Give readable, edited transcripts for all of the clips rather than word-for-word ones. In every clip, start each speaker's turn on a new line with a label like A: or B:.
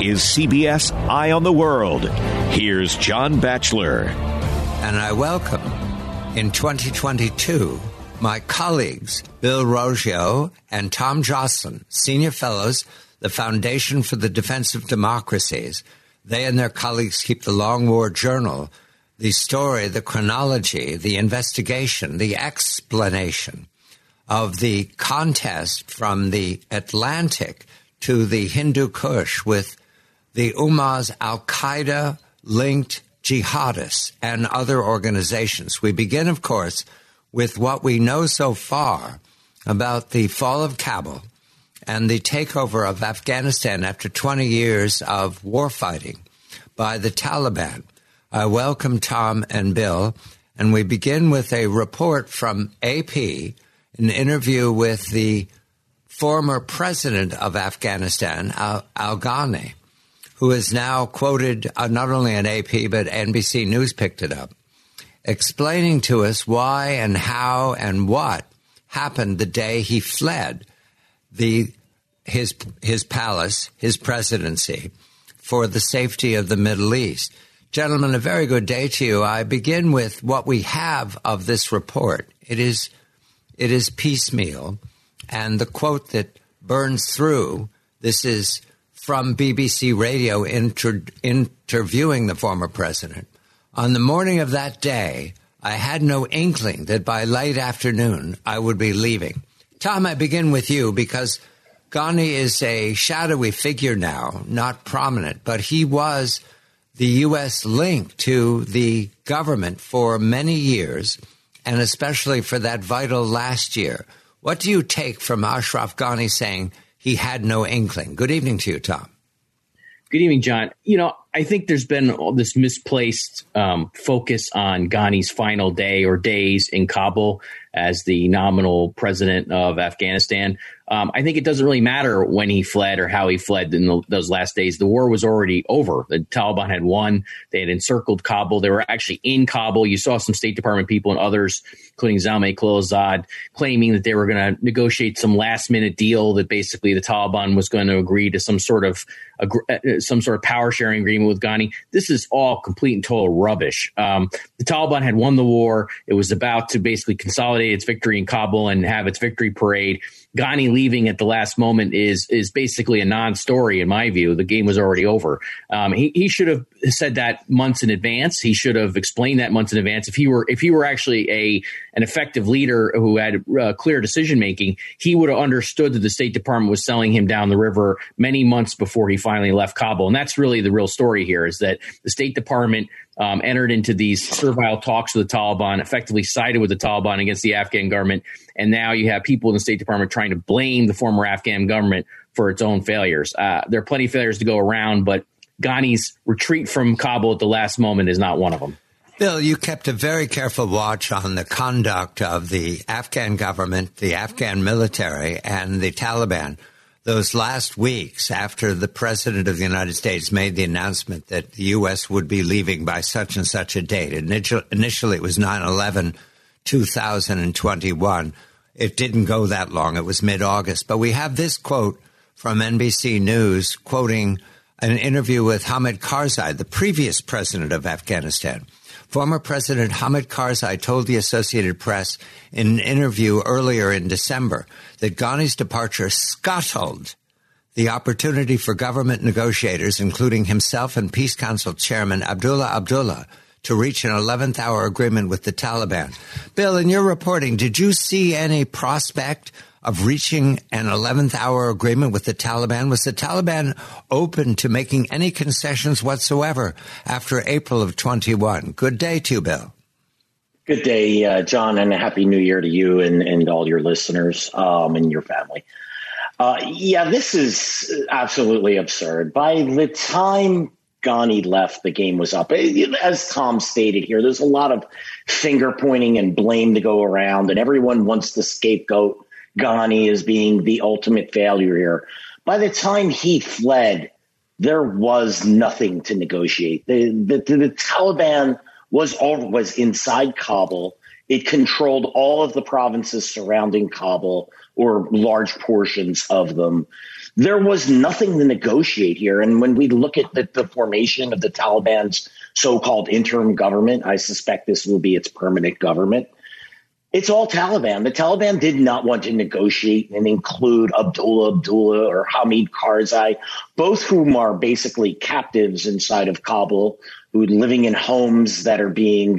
A: is CBS Eye on the World. Here's John Batchelor.
B: And I welcome in 2022 my colleagues, Bill Roggio and Tom Joslin, senior fellows, the Foundation for the Defense of Democracies. They and their colleagues keep the Long War Journal, the story, the chronology, the investigation, the explanation of the contest from the Atlantic to the Hindu Kush with the Ummah's al-Qaeda-linked jihadists and other organizations. We begin, of course, with what we know so far about the fall of Kabul and the takeover of Afghanistan after 20 years of warfighting by the Taliban. I welcome Tom and Bill, and we begin with a report from AP, an interview with the former president of Afghanistan, al-Ghani, who is now quoted not only in AP, but NBC News picked it up, explaining to us why and how and what happened the day he fled his palace, his presidency, for the safety of the Middle East. Gentlemen, a very good day to you. I begin with what we have of this report. It is piecemeal, and the quote that burns through, this is from BBC Radio interviewing the former president. On the morning of that day, I had no inkling that by late afternoon I would be leaving. Tom, I begin with you because Ghani is a shadowy figure now, not prominent, but he was the U.S. link to the government for many years, and especially for that vital last year. What do you take from Ashraf Ghani saying he had no inkling? Good evening to you, Tom.
C: Good evening, John. I think there's been all this misplaced focus on Ghani's final day or days in Kabul as the nominal president of Afghanistan. I think it doesn't really matter when he fled or how he fled in those last days. The war was already over. The Taliban had won. They had encircled Kabul. They were actually in Kabul. You saw some State Department people and others, including Zalmay Khalilzad, claiming that they were going to negotiate some last-minute deal that basically the Taliban was going to agree to some sort of power sharing agreement with Ghani. This is all complete and total rubbish. The Taliban had won the war. It was about to basically consolidate its victory in Kabul and have its victory parade. Ghani leaving at the last moment is basically a non-story in my view. The game was already over. He should have said that months in advance. He should have explained that months in advance. If he were actually an effective leader who had clear decision making, he would have understood that the State Department was selling him down the river many months before he finally left Kabul. And that's really the real story here, is that the State Department entered into these servile talks with the Taliban, effectively sided with the Taliban against the Afghan government. And now you have people in the State Department trying to blame the former Afghan government for its own failures. There are plenty of failures to go around, but Ghani's retreat from Kabul at the last moment is not one of them.
B: Bill, you kept a very careful watch on the conduct of the Afghan government, the Afghan military, and the Taliban those last weeks after the president of the United States made the announcement that the U.S. would be leaving by such and such a date. Initially, it was 9/11/2021. It didn't go that long. It was mid-August. But we have this quote from NBC News quoting an interview with Hamid Karzai, the previous president of Afghanistan. Former President Hamid Karzai told the Associated Press in an interview earlier in December that Ghani's departure scuttled the opportunity for government negotiators, including himself and Peace Council Chairman Abdullah Abdullah, to reach an 11th hour agreement with the Taliban. Bill, in your reporting, did you see any prospect of reaching an 11th hour agreement with the Taliban? Was the Taliban open to making any concessions whatsoever after April of 21? Good day to you, Bill.
D: Good day, John, and a happy new year to you and all your listeners and your family. This is absolutely absurd. By the time Ghani left, the game was up. As Tom stated here, there's a lot of finger pointing and blame to go around, and everyone wants to scapegoat Ghani as being the ultimate failure here. By the time he fled, there was nothing to negotiate. The Taliban was inside Kabul. It controlled all of the provinces surrounding Kabul, or large portions of them. There was nothing to negotiate here. And when we look at the formation of the Taliban's so-called interim government, I suspect this will be its permanent government. It's all Taliban. The Taliban did not want to negotiate and include Abdullah or Hamid Karzai, both whom are basically captives inside of Kabul, who are living in homes that are being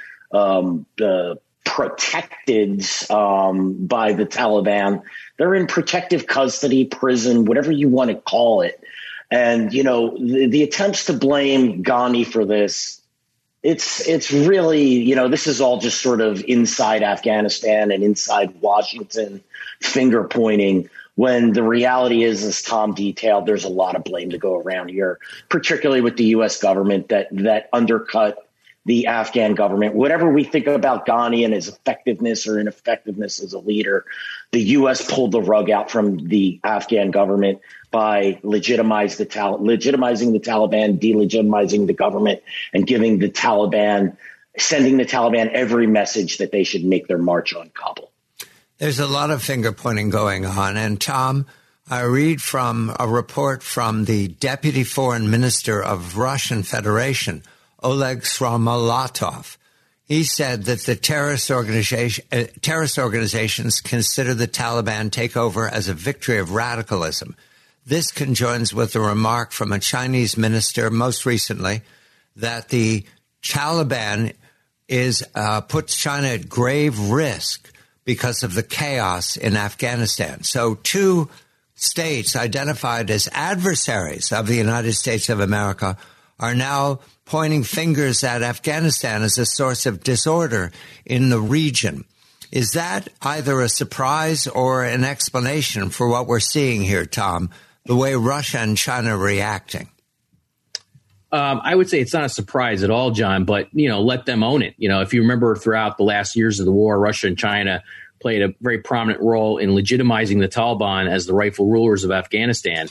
D: protected by the Taliban. They're in protective custody, prison, whatever you want to call it. And, the attempts to blame Ghani for this, it's really, this is all just sort of inside Afghanistan and inside Washington finger pointing, when the reality is, as Tom detailed, there's a lot of blame to go around here, particularly with the U.S. government that undercut the Afghan government. Whatever we think about Ghani and his effectiveness or ineffectiveness as a leader, the U.S. pulled the rug out from the Afghan government by legitimizing the Taliban, delegitimizing the government, and sending the Taliban every message that they should make their march on Kabul.
B: There's a lot of finger pointing going on. And Tom, I read from a report from the Deputy Foreign Minister of Russian Federation, Oleg Sramolatov. He said that the terrorist organizations consider the Taliban takeover as a victory of radicalism. This conjoins with a remark from a Chinese minister most recently that the Taliban puts China at grave risk because of the chaos in Afghanistan. So two states identified as adversaries of the United States of America are now pointing fingers at Afghanistan as a source of disorder in the region. Is that either a surprise or an explanation for what we're seeing here, Tom, the way Russia and China are reacting?
C: I would say it's not a surprise at all, John, but, let them own it. If you remember throughout the last years of the war, Russia and China played a very prominent role in legitimizing the Taliban as the rightful rulers of Afghanistan.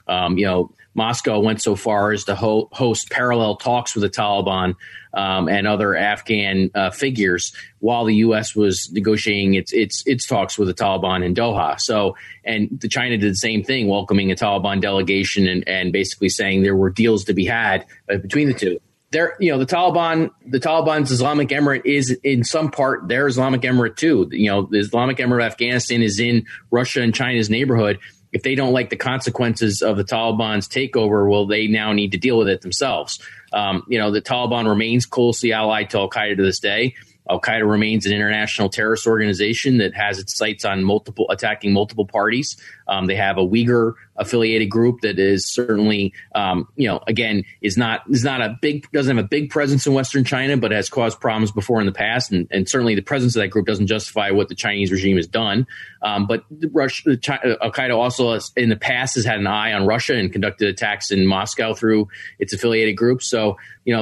C: Moscow went so far as to host parallel talks with the Taliban and other Afghan figures while the U.S. was negotiating its talks with the Taliban in Doha. So, and China did the same thing, welcoming a Taliban delegation and basically saying there were deals to be had between the two. The Taliban's Islamic Emirate is in some part their Islamic Emirate too. The Islamic Emirate of Afghanistan is in Russia and China's neighborhood. If they don't like the consequences of the Taliban's takeover, well, they now need to deal with it themselves. The Taliban remains closely allied to al-Qaeda to this day. Al-Qaeda remains an international terrorist organization that has its sights on attacking multiple parties. They have a Uyghur affiliated group that is certainly, again, doesn't have a big presence in Western China, but has caused problems before in the past. And certainly the presence of that group doesn't justify what the Chinese regime has done. But Al-Qaeda also in the past has had an eye on Russia and conducted attacks in Moscow through its affiliated groups. So,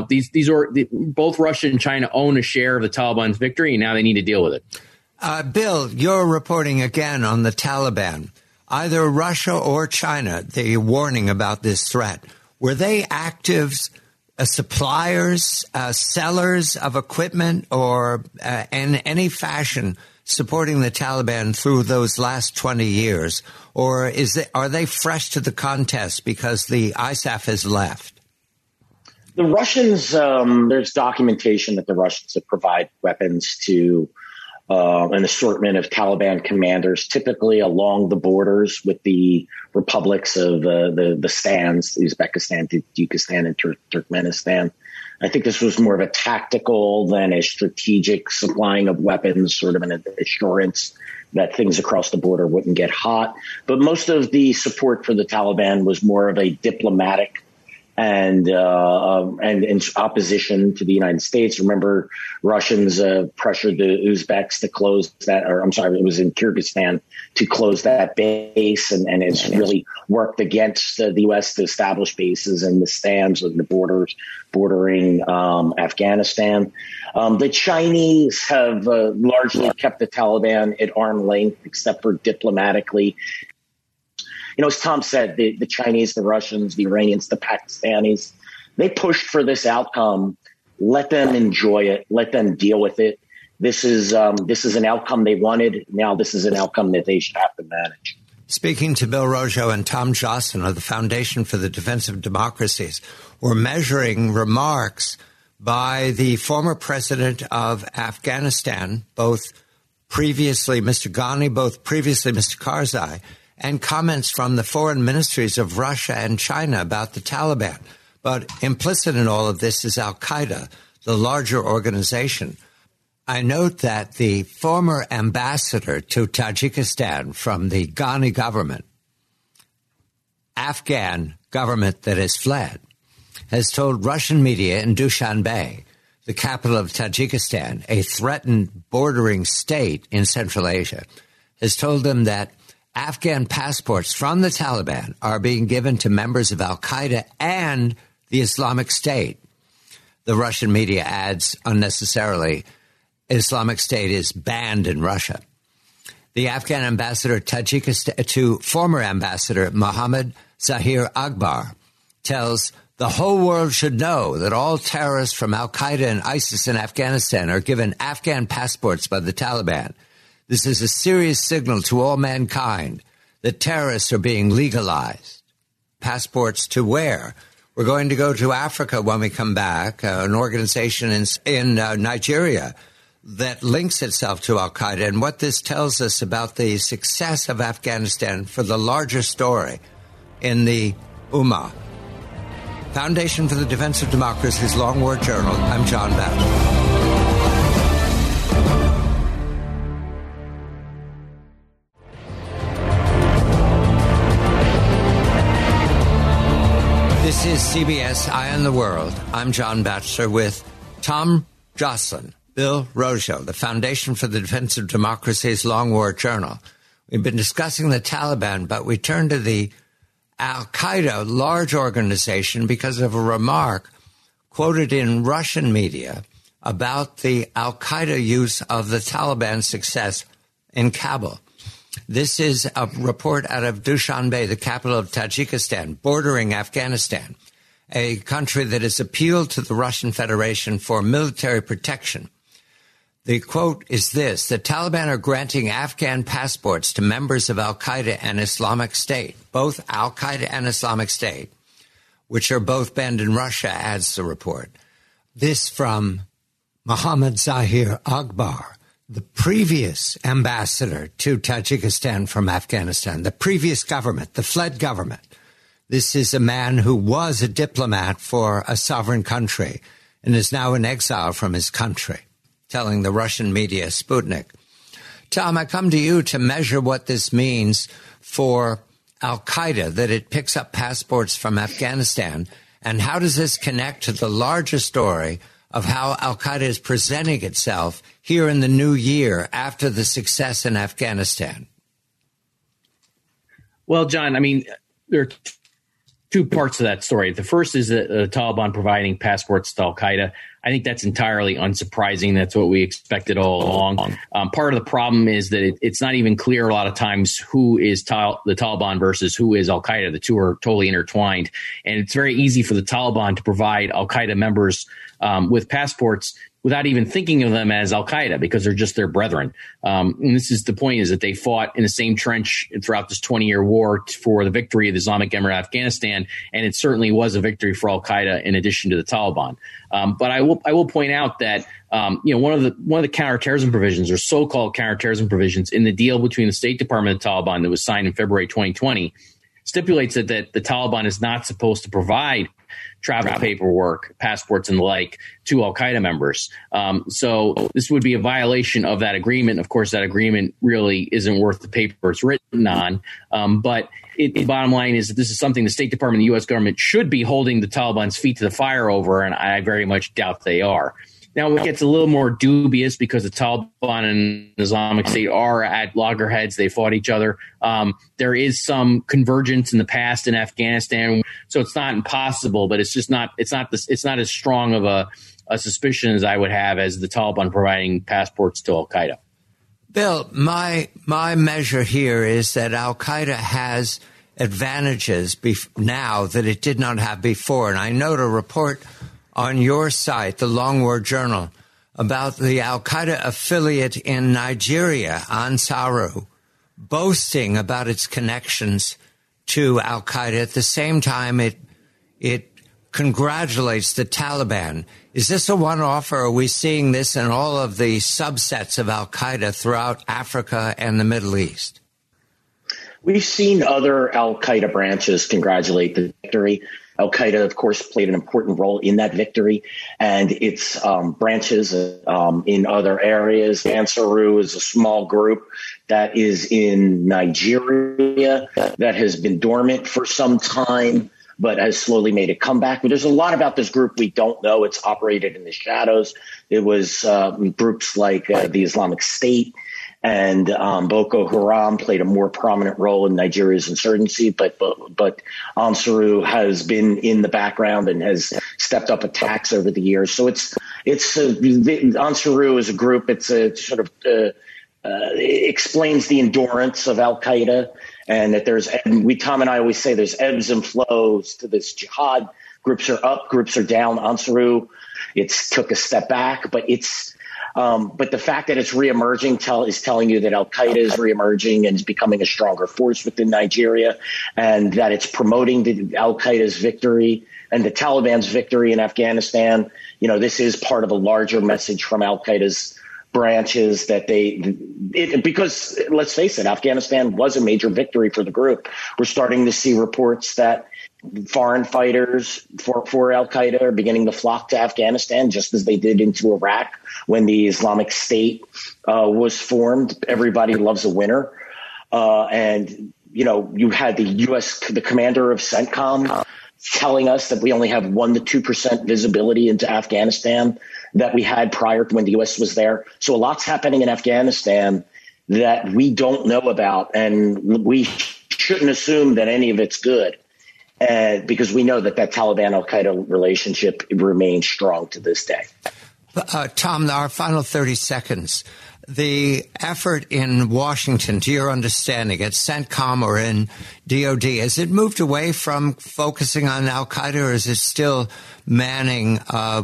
C: both Russia and China own a share of the Taliban's victory, and now they need to deal with it.
B: Bill, you're reporting again on the Taliban. Either Russia or China, the warning about this threat, were they active suppliers, sellers of equipment, or in any fashion supporting the Taliban through those last 20 years? Or are they fresh to the contest because the ISAF has left?
D: The Russians, there's documentation that the Russians have provided weapons to an assortment of Taliban commanders, typically along the borders with the republics of the stands, Uzbekistan, Tajikistan, and Turkmenistan. I think this was more of a tactical than a strategic supplying of weapons, sort of an assurance that things across the border wouldn't get hot. But most of the support for the Taliban was more of a diplomatic and in opposition to the United States. Remember, Russians pressured the Uzbeks to close that, it was in Kyrgyzstan, to close that base, and it's really worked against the U.S. to establish bases in the stands of the bordering Afghanistan. The Chinese have largely kept the Taliban at arm's length, except for diplomatically. As Tom said, the Chinese, the Russians, the Iranians, the Pakistanis, they pushed for this outcome. Let them enjoy it. Let them deal with it. This is an outcome they wanted. Now this is an outcome that they should have to manage.
B: speaking to Bill Roggio and Tom Jossin of the Foundation for the Defense of Democracies, we're measuring remarks by the former president of Afghanistan, both previously Mr. Ghani, both previously Mr. Karzai, and comments from the foreign ministries of Russia and China about the Taliban. But implicit in all of this is al-Qaeda, the larger organization. I note that the former ambassador to Tajikistan from the Ghani government, Afghan government that has fled, has told Russian media in Dushanbe, the capital of Tajikistan, a threatened bordering state in Central Asia, has told them that Afghan passports from the Taliban are being given to members of al-Qaeda and the Islamic State. The Russian media adds unnecessarily, Islamic State is banned in Russia. The Afghan ambassador to former ambassador Mohammad Zahir Akbar tells the whole world should know that all terrorists from al-Qaeda and ISIS in Afghanistan are given Afghan passports by the Taliban. This is a serious signal to all mankind that terrorists are being legalized. Passports to where? We're going to go to Africa when we come back, an organization in Nigeria that links itself to al-Qaeda, and what this tells us about the success of Afghanistan for the larger story in the Ummah. Foundation for the Defense of Democracy's Long War Journal. I'm John Batchelor. This is CBS Eye on the World. I'm John Batchelor with Tom Jossin, Bill Roggio, the Foundation for the Defense of Democracy's Long War Journal. We've been discussing the Taliban, but we turn to the al-Qaeda large organization because of a remark quoted in Russian media about the al-Qaeda use of the Taliban success in Kabul. This is a report out of Dushanbe, the capital of Tajikistan, bordering Afghanistan, a country that has appealed to the Russian Federation for military protection. The quote is this: the Taliban are granting Afghan passports to members of al-Qaeda and Islamic State, both al-Qaeda and Islamic State, which are both banned in Russia, adds the report. This from Mohammad Zahir Akbar, the previous ambassador to Tajikistan from Afghanistan, the previous government, the fled government. This is a man who was a diplomat for a sovereign country and is now in exile from his country, telling the Russian media Sputnik. Tom, I come to you to measure what this means for al-Qaeda, that it picks up passports from Afghanistan, and how does this connect to the larger story of how al-Qaeda is presenting itself here in the new year after the success in Afghanistan?
C: Well, John, I mean, there are two parts to that story. The first is the Taliban providing passports to al-Qaeda. I think that's entirely unsurprising. That's what we expected all along. Part of the problem is that it's not even clear a lot of times who is the Taliban versus who is al-Qaeda. The two are totally intertwined. And it's very easy for the Taliban to provide al-Qaeda members with passports without even thinking of them as al-Qaeda, because they're just their brethren. And this is the point, is that they fought in the same trench throughout this 20-year war for the victory of the Islamic Emirate of Afghanistan, and it certainly was a victory for al-Qaeda in addition to the Taliban. But I will point out that one of the counterterrorism provisions, or so-called counterterrorism provisions, in the deal between the State Department and the Taliban that was signed in February 2020 stipulates that the Taliban is not supposed to provide travel paperwork, passports, and the like to al-Qaeda members. So this would be a violation of that agreement. Of course, that agreement really isn't worth the paper it's written on. But the bottom line is that this is something the State Department and the U.S. government should be holding the Taliban's feet to the fire over, and I very much doubt they are. Now, it gets a little more dubious because the Taliban and Islamic State are at loggerheads. They fought each other. There is some convergence in the past in Afghanistan, so it's not impossible, but it's not as strong of a suspicion as I would have as the Taliban providing passports to al-Qaeda.
B: Bill, my measure here is that al-Qaeda has advantages now that it did not have before, and I note a report on your site, the Long War Journal, about the al-Qaeda affiliate in Nigeria, Ansaru, boasting about its connections to al-Qaeda. At the same time, it congratulates the Taliban. Is this a one-off, or are we seeing this in all of the subsets of al-Qaeda throughout Africa and the Middle East?
D: We've seen other al-Qaeda branches congratulate the victory. Al-Qaeda, of course, played an important role in that victory, and its branches in other areas. Ansarut is a small group that is in Nigeria that has been dormant for some time, but has slowly made a comeback. But there's a lot about this group we don't know. It's operated in the shadows. It was groups like the Islamic State and Boko Haram played a more prominent role in Nigeria's insurgency, but Ansarut has been in the background and has stepped up attacks over the years. So Ansarut is a group. It's a sort of it explains the endurance of Al Qaeda, and that Tom and I always say there's ebbs and flows to this jihad. Groups are up, groups are down. Ansarut, took a step back, but but the fact that it's reemerging is telling you that al-Qaeda is reemerging and is becoming a stronger force within Nigeria, and that it's promoting al-Qaeda's victory and the Taliban's victory in Afghanistan. This is part of a larger message from al-Qaeda's branches that because let's face it, Afghanistan was a major victory for the group. We're starting to see reports that foreign fighters for al-Qaeda are beginning to flock to Afghanistan, just as they did into Iraq when the Islamic State was formed. Everybody loves a winner. And you had the commander of CENTCOM telling us that we only have 1% to 2% visibility into Afghanistan that we had prior to when the U.S. was there. So a lot's happening in Afghanistan that we don't know about, and we shouldn't assume that any of it's good. Because we know that Taliban al-Qaeda relationship remains strong to this day.
B: Tom, our final 30 seconds. The effort in Washington, to your understanding, at CENTCOM or in DOD, has it moved away from focusing on al-Qaeda, or is it still manning a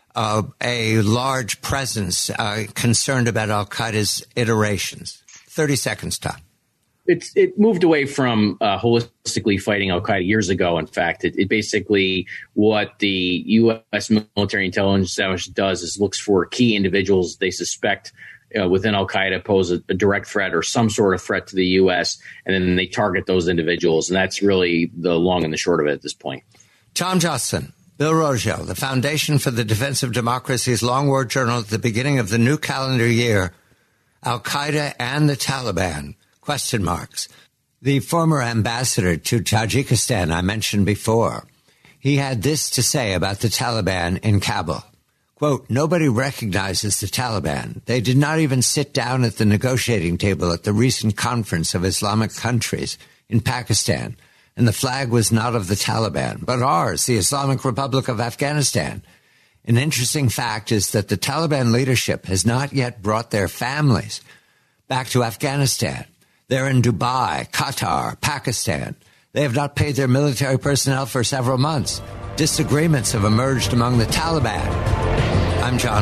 B: large presence concerned about al-Qaeda's iterations? 30 seconds, Tom.
C: It moved away from holistically fighting al-Qaeda years ago. In fact, it basically what the U.S. military intelligence establishment does is looks for key individuals they suspect within al-Qaeda pose a direct threat or some sort of threat to the U.S., and then they target those individuals. And that's really the long and the short of it at this point.
B: Tom Joscelyn, Bill Roggio, the Foundation for the Defense of Democracy's Long War Journal at the beginning of the new calendar year, Al-Qaeda and the Taliban. Question marks. The former ambassador to Tajikistan I mentioned before, he had this to say about the Taliban in Kabul. Quote, nobody recognizes the Taliban. They did not even sit down at the negotiating table at the recent conference of Islamic countries in Pakistan, and the flag was not of the Taliban, but ours, the Islamic Republic of Afghanistan. An interesting fact is that the Taliban leadership has not yet brought their families back to Afghanistan. They're in Dubai, Qatar, Pakistan. They have not paid their military personnel for several months. Disagreements have emerged among the Taliban. I'm John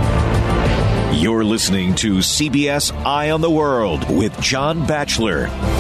B: Batchelor.
A: You're listening to CBS Eye on the World with John Batchelor.